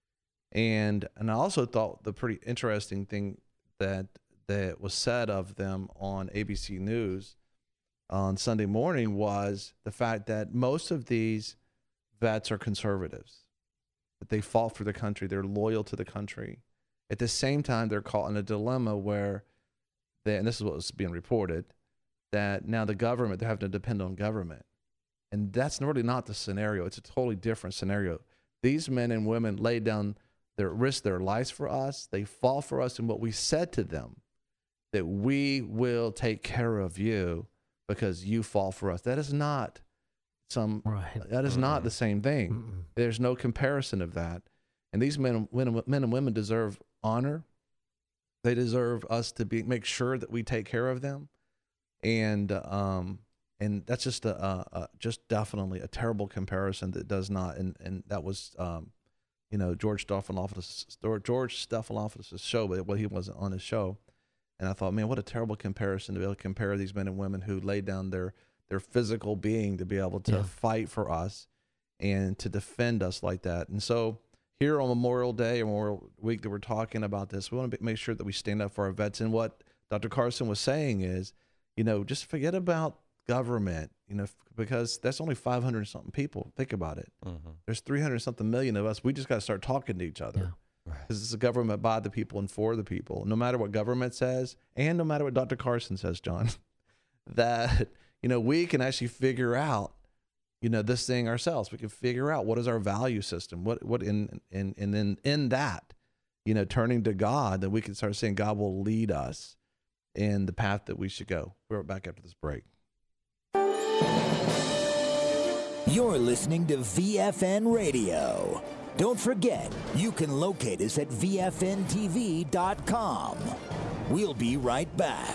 And and I also thought the pretty interesting thing that that was said of them on A B C News on Sunday morning was the fact that most of these vets are conservatives, that they fought for the country, they're loyal to the country. At the same time, they're caught in a dilemma where they, and this is what was being reported, that now the government, they're having to depend on government. And that's really not the scenario. It's a totally different scenario. These men and women laid down their risk their lives for us. They fought for us. And what we said to them, that we will take care of you because you fought for us. That is not some, right. that is mm-hmm. not the same thing. Mm-mm. There's no comparison of that. And these men, men, men and women deserve honor. They deserve us to be, make sure that we take care of them. And, um, and that's just a, a, a, just definitely a terrible comparison that does not, and, and that was, um, you know, George Stephanopoulos, George Stephanopoulos' show, but well, he wasn't on his show. And I thought, man, what a terrible comparison to be able to compare these men and women who laid down their, their physical being to be able to yeah. fight for us and to defend us like that. And so here on Memorial Day or Memorial Week that we're talking about this, we want to make sure that we stand up for our vets. And what Doctor Carson was saying is, you know, just forget about government, you know, because that's only five hundred something people. Think about it. Mm-hmm. There's three hundred something million of us. We just got to start talking to each other. Because it's a government by the people and for the people. No matter what government says, and no matter what Doctor Carson says, John, that, you know, we can actually figure out, you know, this thing ourselves. We can figure out what is our value system. What, what in, in, and then in that, you know, turning to God, that we can start saying God will lead us in the path that we should go. We're back after this break. You're listening to V F N Radio. Don't forget, you can locate us at V F N T V dot com. We'll be right back.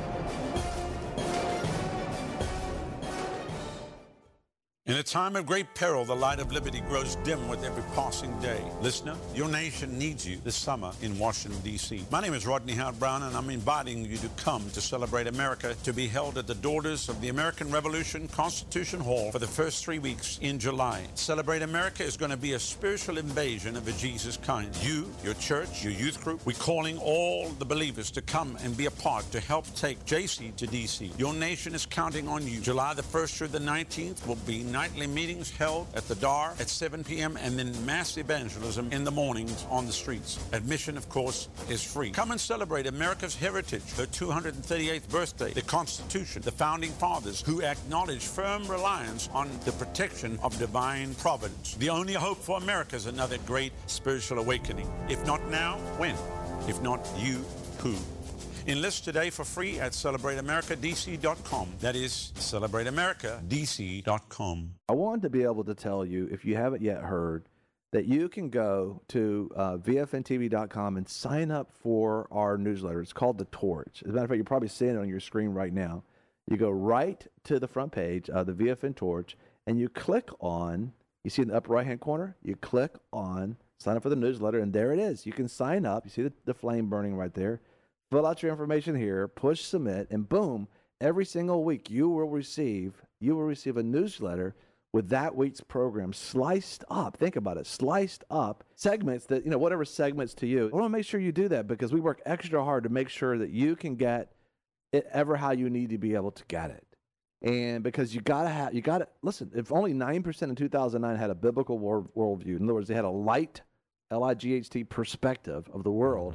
In a time of great peril, the light of liberty grows dim with every passing day. Listener, your nation needs you this summer in Washington, D C My name is Rodney Howard-Brown, and I'm inviting you to come to Celebrate America, to be held at the Daughters of the American Revolution Constitution Hall for the first three weeks in July. Celebrate America is going to be a spiritual invasion of a Jesus kind. You, your church, your youth group, we're calling all the believers to come and be a part to help take J C to D C Your nation is counting on you. July the first through the nineteenth will be nightly meetings held at the D A R at seven p.m. and then mass evangelism in the mornings on the streets. Admission, of course, is free. Come and celebrate America's heritage, her two hundred thirty-eighth birthday, the Constitution, the Founding Fathers, who acknowledged firm reliance on the protection of divine providence. The only hope for America is another great spiritual awakening. If not now, when? If not you, who? Enlist today for free at Celebrate America D C dot com. That is Celebrate America D C dot com. I wanted to be able to tell you, if you haven't yet heard, that you can go to uh, V F N T V dot com and sign up for our newsletter. It's called The Torch. As a matter of fact, you're probably seeing it on your screen right now. You go right to the front page of the V F N Torch, and you click on, you see in the upper right-hand corner, you click on sign up for the newsletter, and there it is. You can sign up. You see the, the flame burning right there. Fill out your information here, push submit, and boom, every single week you will receive you will receive a newsletter with that week's program sliced up. Think about it, sliced up segments that, you know, whatever segments to you. I want to make sure you do that because we work extra hard to make sure that you can get it ever how you need to be able to get it. And because you gotta have, you gotta listen. If only nine percent in two thousand nine had a biblical world, worldview, in other words, they had a light, L I G H T perspective of the world.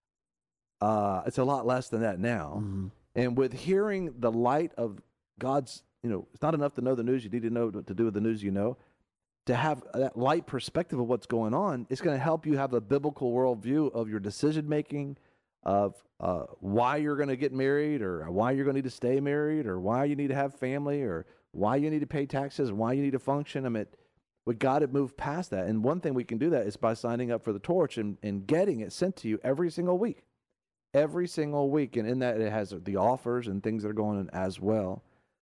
Uh, it's a lot less than that now. Mm-hmm. And with hearing the light of God's, you know, it's not enough to know the news. You need to know what to do with the news you know. To have that light perspective of what's going on, it's going to help you have a biblical worldview of your decision making, of uh, why you're going to get married, or why you're going to need to stay married, or why you need to have family, or why you need to pay taxes, why you need to function. I mean, we got to move past that. And one thing we can do that is by signing up for the Torch and, and getting it sent to you every single week. Every single week, and in that it has the offers and things that are going on as well.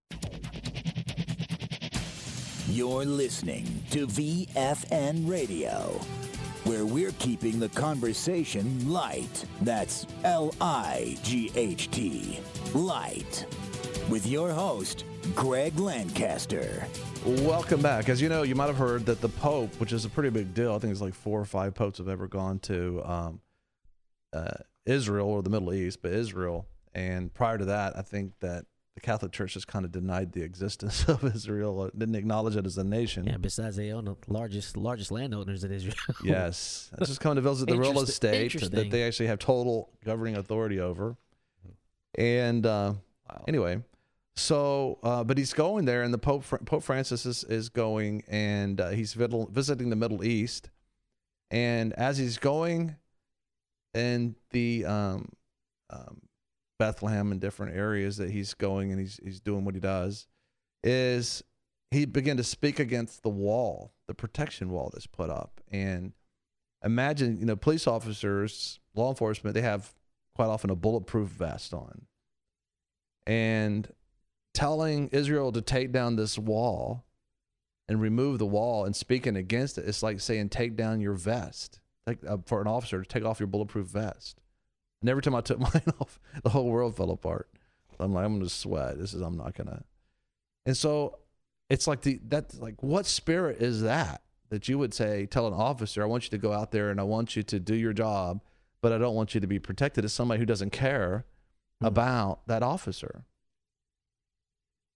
You're listening to V F N Radio, where we're keeping the conversation light. That's L I G H T, light. With your host, Greg Lancaster. Welcome back. As you know, you might have heard that the Pope, which is a pretty big deal, I think it's like four or five popes have ever gone to um, uh, Israel or the Middle East, but Israel. And prior to that, I think that the Catholic Church has kind of denied the existence of Israel, didn't acknowledge it as a nation. Yeah, besides they own the largest largest landowners in Israel. Yes. It's just coming to visit the real estate that they actually have total governing authority over. And uh, wow. anyway, so, uh, but he's going there, and the Pope Pope Francis is, is going, and uh, he's visiting the Middle East. And as he's going in the um, um, Bethlehem and different areas that he's going, and he's he's doing what he does, is he began to speak against the wall, the protection wall that's put up. And imagine, you know, police officers, law enforcement, they have quite often a bulletproof vest on. And telling Israel to take down this wall and remove the wall and speaking against it, it's like saying take down your vest. Like uh, for an officer to take off your bulletproof vest. And every time I took mine off, the whole world fell apart. So I'm like, I'm gonna sweat. This is I'm not gonna. And so it's like the that like what spirit is that that you would say tell an officer, I want you to go out there and I want you to do your job, but I don't want you to be protected as somebody who doesn't care mm-hmm. about that officer.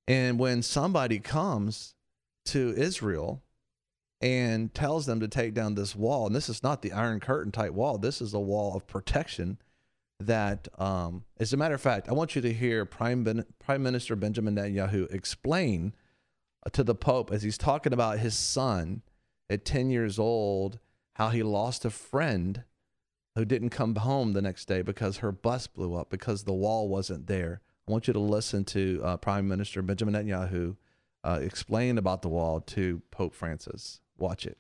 And when somebody comes to Israel and tells them to take down this wall, and this is not the Iron Curtain type wall, this is a wall of protection that, um, as a matter of fact, I want you to hear Prime, ben, Prime Minister Benjamin Netanyahu explain to the Pope as he's talking about his son at ten years old, how he lost a friend who didn't come home the next day because her bus blew up because the wall wasn't there. I want you to listen to uh, Prime Minister Benjamin Netanyahu uh, explain about the wall to Pope Francis. Watch it.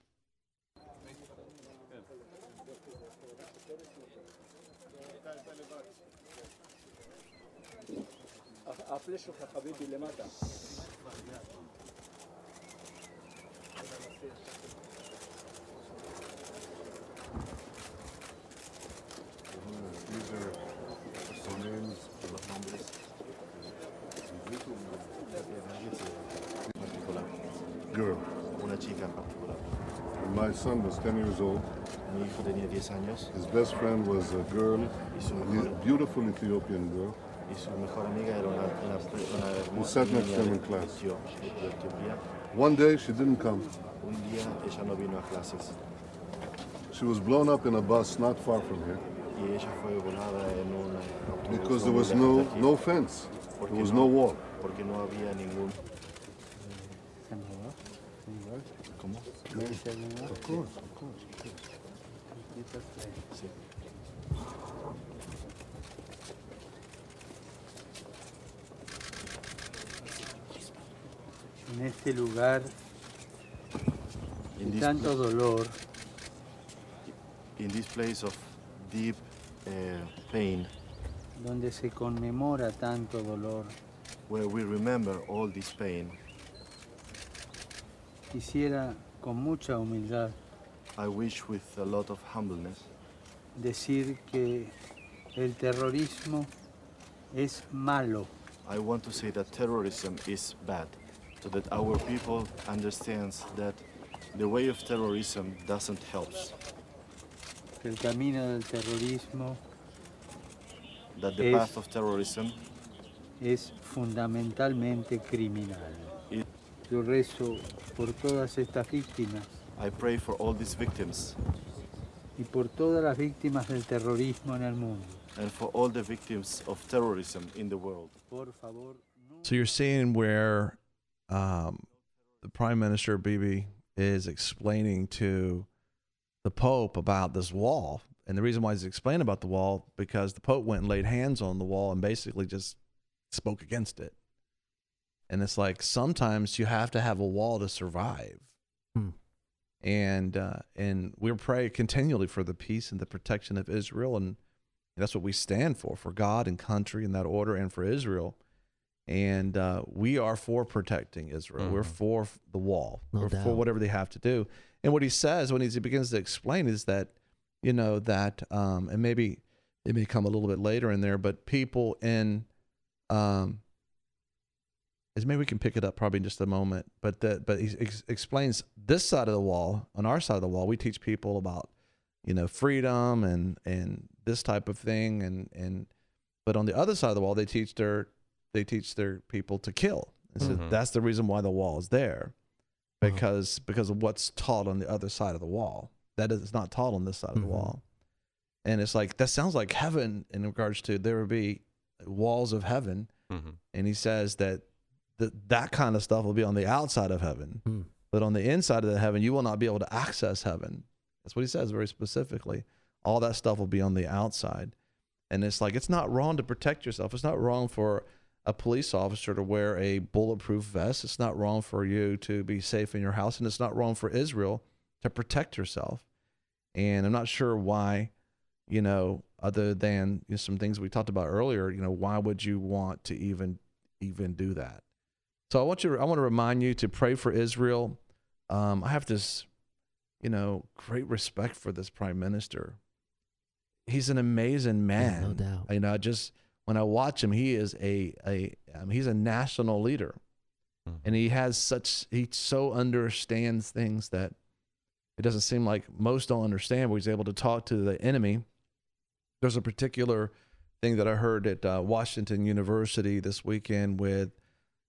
Girl. Una chica en particular. When my son was ten years old, Mi hijo tenía diez años. His best friend was a girl, a beautiful Ethiopian girl. Y su mejor amiga era una, una, una Who hermosa sat next to him niña in de class. Etiopía. One day she didn't come. Un día ella no vino a clases. She was blown up in a bus not far from here. Y ella fue volada en un autobús Because no there muy was lejos no, de aquí. no fence. Porque There was no- no wall. Porque no había ningún... ¿Cómo? Of course, of course. Sí. En este lugar In de this tanto pla- dolor, In this place of deep uh, pain, donde se conmemora tanto dolor, where we remember all this pain, quisiera con mucha humildad I wish with a lot of humbleness decir que el terrorismo es malo, I want to say that terrorism is bad, so that our people understands that the way of terrorism doesn't help, que el camino del terrorismo that the Es- path of terrorism es fundamentalmente criminal. is... Yo rezo por todas estas víctimas I pray for all these victims y por todas las víctimas del terrorismo en el mundo. and for all the victims of terrorism in the world. Por favor, So you're seeing where um, the Prime Minister Bibi is explaining to the Pope about this wall. And the reason why he's explaining about the wall, because the Pope went and laid hands on the wall and basically just spoke against it. And it's like sometimes you have to have a wall to survive. Hmm. And uh, and we pray continually for the peace and the protection of Israel, and that's what we stand for, for God and country in that order, and for Israel. And uh, we are for protecting Israel. We're for f- the wall. No We're for doubt. whatever they have to do. And what he says when he's, he begins to explain is that, you know, that, um, and maybe it may come a little bit later in there, but people in, um, is maybe we can pick it up probably in just a moment, but that, but he ex- explains this side of the wall, on our side of the wall, we teach people about, you know, freedom and, and this type of thing. And, and, but on the other side of the wall, they teach their, they teach their people to kill. And so Mhm. that's the reason why the wall is there, Uh-huh. because, because of what's taught on the other side of the wall. That is not taught on this side of Mhm. the wall. And it's like, that sounds like heaven in regards to there will be walls of heaven. Mhm. And he says that th- that kind of stuff will be on the outside of heaven, Hmm. but on the inside of the heaven, you will not be able to access heaven. That's what he says very specifically. All that stuff will be on the outside. And it's like, it's not wrong to protect yourself. It's not wrong for a police officer to wear a bulletproof vest. It's not wrong for you to be safe in your house. And it's not wrong for Israel to protect herself. And I'm not sure why, you know, other than you know, some things we talked about earlier, you know, why would you want to even, even do that? So I want you, I want to remind you to pray for Israel. Um, I have this, you know, great respect for this prime minister. He's an amazing man. no doubt. You know, I just, when I watch him, he is a, a um, he's a national leader. And he has such, he so understands things that it doesn't seem like most don't understand, but he's able to talk to the enemy. There's a particular thing that I heard at uh, Washington University this weekend with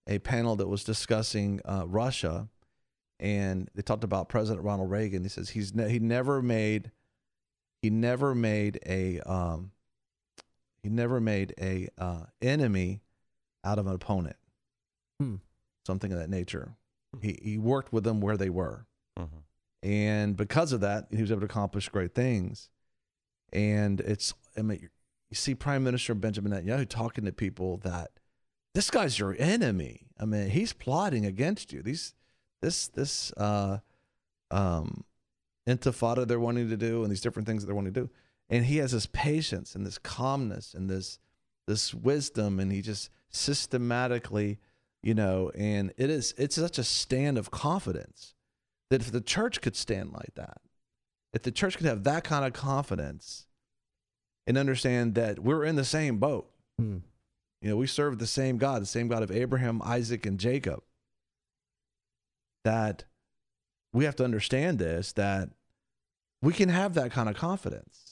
a panel that was discussing uh, Russia, and they talked about President Ronald Reagan. He says he's ne- he never made he never made a um, he never made a uh, enemy out of an opponent, hmm. something of that nature. He he worked with them where they were, Mhm. and because of that, he was able to accomplish great things. And it's I mean, you see Prime Minister Benjamin Netanyahu talking to people that this guy's your enemy. I mean, he's plotting against you. These this this uh, um, intifada they're wanting to do, and these different things that they're wanting to do, and he has this patience and this calmness and this this wisdom, and he just systematically. You know, and it is, it's such a stand of confidence that if the church could stand like that, if the church could have that kind of confidence and understand that we're in the same boat, hmm. you know, we serve the same God, the same God of Abraham, Isaac, and Jacob, that we have to understand this, that we can have that kind of confidence.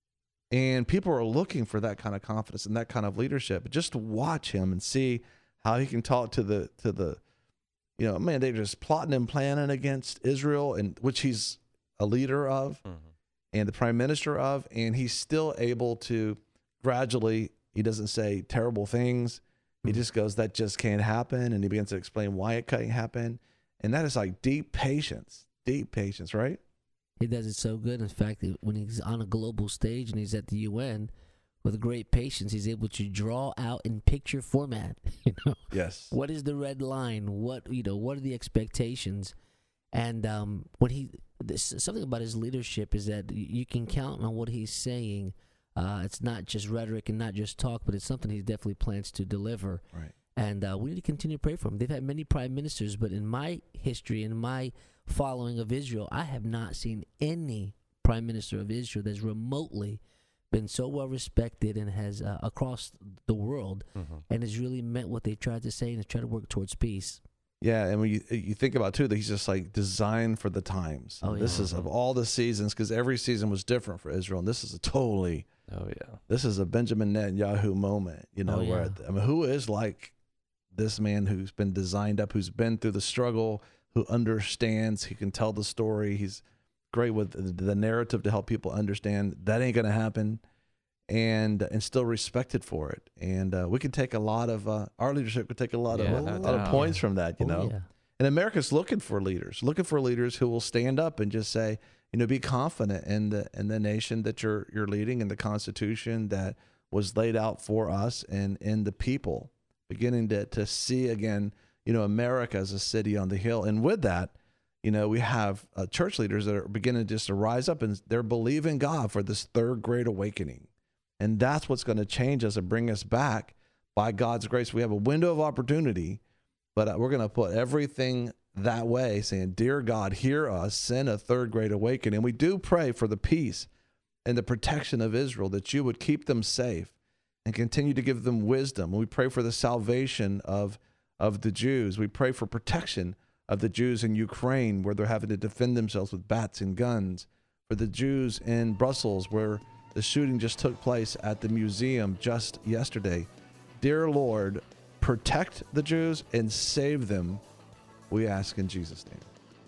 And people are looking for that kind of confidence and that kind of leadership. Just to watch him and see how he can talk to the to the, you know, man, they're just plotting and planning against Israel, and which he's a leader of, Mhm. and the prime minister of, and he's still able to gradually. He doesn't say terrible things. He just goes, "That just can't happen," and he begins to explain why it can't happen, and that is like deep patience, deep patience, right? He does it so good. In fact, when he's on a global stage and he's at the U N, with great patience, he's able to draw out in picture format. You know, yes. What is the red line? What you know? What are the expectations? And um, when he, this, something about his leadership is that you can count on what he's saying. Uh, it's not just rhetoric and not just talk, but it's something he definitely plans to deliver. Right. And uh, we need to continue to pray for him. They've had many prime ministers, but in my history, in my following of Israel, I have not seen any prime minister of Israel that's remotely been so well respected and has uh, across the world, Mm-hmm. and has really meant what they tried to say and has tried to work towards peace. Yeah, and when you you think about too that he's just like designed for the times. Oh, This yeah. is of all the seasons, because every season was different for Israel, and this is a totally. Oh yeah. This is a Benjamin Netanyahu moment, you know. Oh, yeah. Where I mean, who is like this man who's been designed up, who's been through the struggle, who understands, he can tell the story. He's great with the, the narrative to help people understand that ain't gonna happen, and and still respected for it. And uh, we can take a lot of uh, our leadership could take a lot Yeah, of no a lot of doubt. points from that, you Oh, know. yeah. And America's looking for leaders, looking for leaders who will stand up and just say, you know, be confident in the in the nation that you're you're leading, in the Constitution that was laid out for us, and in the people, beginning to to see again, you know, America as a city on the hill. And with that, you know, we have uh, church leaders that are beginning just to rise up, and they're believing God for this third great awakening. And that's what's going to change us and bring us back by God's grace. We have a window of opportunity, but uh, we're going to put everything that way, saying, dear God, hear us, send a third great awakening. And we do pray for the peace and the protection of Israel, that you would keep them safe and continue to give them wisdom. We pray for the salvation of, of the Jews. We pray for protection of the Jews in Ukraine, where they're having to defend themselves with bats and guns. For the Jews in Brussels, where the shooting just took place at the museum just yesterday. Dear Lord, protect the Jews and save them, we ask in Jesus' name.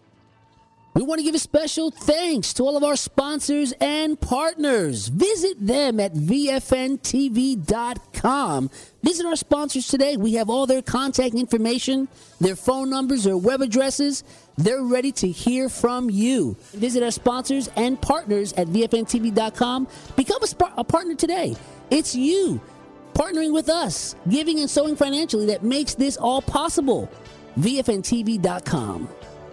We want to give a special thanks to all of our sponsors and partners. Visit them at V F N T V dot com. Visit our sponsors today. We have all their contact information, their phone numbers, their web addresses. They're ready to hear from you. Visit our sponsors and partners at V F N T V dot com. Become a, sp- a partner today. It's you partnering with us, giving and sowing financially, that makes this all possible. V F N T V dot com.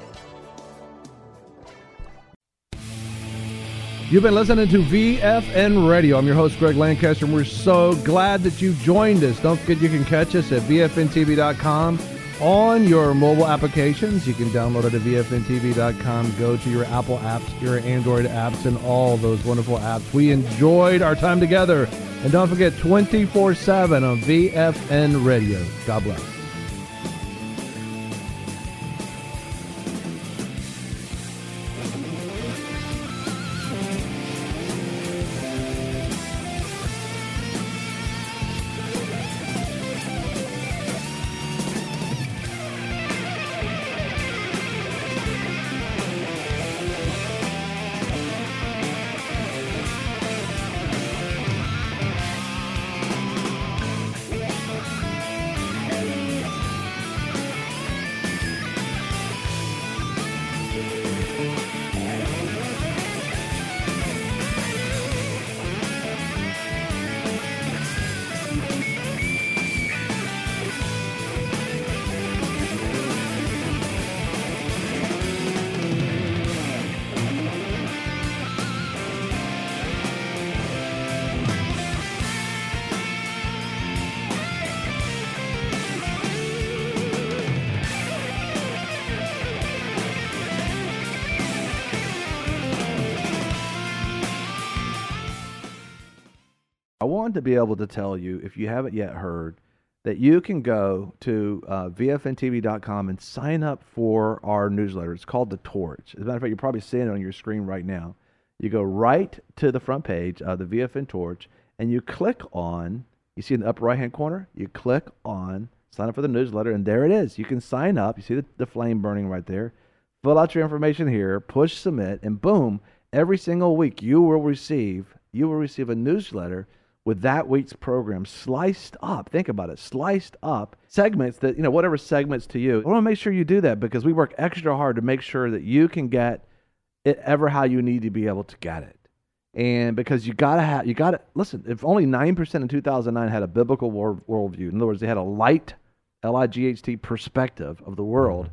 You've been listening to V F N Radio. I'm your host, Greg Lancaster, and we're so glad that you've joined us. Don't forget you can catch us at V F N T V dot com on your mobile applications. You can download it at V F N T V dot com. Go to your Apple apps, your Android apps, and all those wonderful apps. We enjoyed our time together. And don't forget, twenty-four seven on V F N Radio. God bless. wanted to be able to tell you, if you haven't yet heard, that you can go to uh, V F N T V dot com and sign up for our newsletter. It's called The Torch. As a matter of fact, you're probably seeing it on your screen right now. You go right to the front page of the V F N Torch, and you click on, you see in the upper right-hand corner, you click on sign up for the newsletter, and there it is. You can sign up. You see the, the flame burning right there. Fill out your information here, push submit, and boom, every single week you will receive, you will receive a newsletter with that week's program sliced up. Think about it, sliced up segments that, you know, whatever segments to you. I want to make sure you do that because we work extra hard to make sure that you can get it ever how you need to be able to get it. And because you got to have, you got to, listen, if only nine percent in two thousand nine had a biblical world, worldview, in other words, they had a light, L I G H T perspective of the world,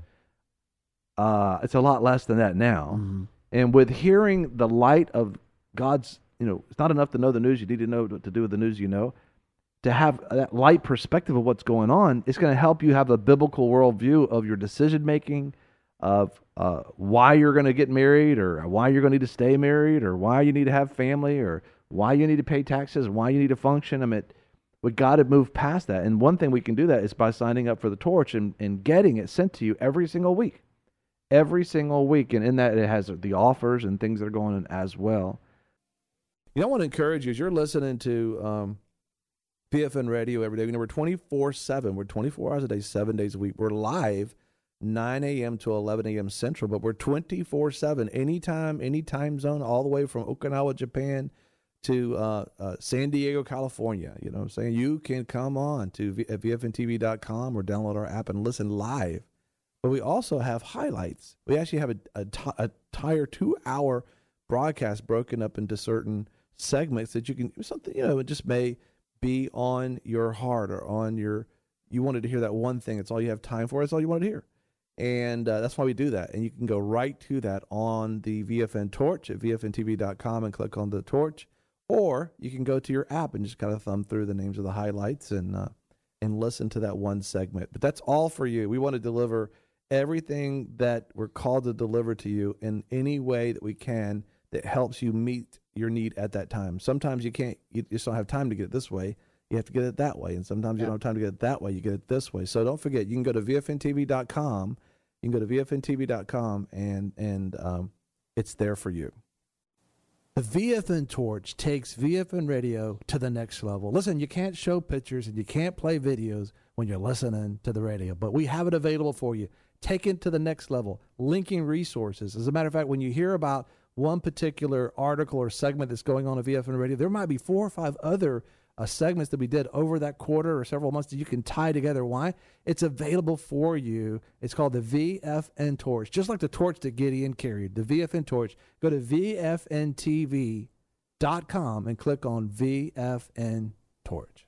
uh, it's a lot less than that now. Mm-hmm. And with hearing the light of God's, you know, it's not enough to know the news. You need to know what to do with the news you know. To have that light perspective of what's going on, it's going to help you have a biblical worldview of your decision-making, of uh, why you're going to get married, or why you're going to need to stay married, or why you need to have family, or why you need to pay taxes, and why you need to function. I mean, we got to move past that. And one thing we can do that is by signing up for the Torch and, and getting it sent to you every single week. Every single week. And in that, it has the offers and things that are going on as well. You know, I want to encourage you, as you're listening to um, V F N Radio every day, you know, we're twenty-four seven. We're twenty-four hours a day, seven days a week. We're live nine a.m. to eleven a.m. Central, but we're twenty-four seven, anytime, any time zone, all the way from Okinawa, Japan to uh, uh, San Diego, California. You know what I'm saying? You can come on to v- V F N T V dot com or download our app and listen live. But we also have highlights. We actually have a, a, t- a entire two-hour broadcast broken up into certain segments that you can, something, you know, it just may be on your heart or on your, you wanted to hear that one thing. It's all you have time for. It's all you wanted to hear. And uh, that's why we do that. And you can go right to that on the V F N Torch at V F N T V dot com and click on the Torch. Or you can go to your app and just kind of thumb through the names of the highlights and uh, and listen to that one segment. But that's all for you. We want to deliver everything that we're called to deliver to you in any way that we can that helps you meet your need at that time. Sometimes you can't, you just don't have time to get it this way. You have to get it that way. And sometimes yeah. you don't have time to get it that way. You get it this way. So don't forget, you can go to V F N T V dot com. You can go to V F N T V dot com and, and um, it's there for you. The V F N Torch takes V F N Radio to the next level. Listen, you can't show pictures and you can't play videos when you're listening to the radio, but we have it available for you. Take it to the next level, linking resources. As a matter of fact, when you hear about one particular article or segment that's going on at V F N Radio, there might be four or five other uh, segments that we did over that quarter or several months that you can tie together. Why? It's available for you. It's called the V F N Torch, just like the torch that Gideon carried, the V F N Torch. Go to V F N T V dot com and click on V F N Torch.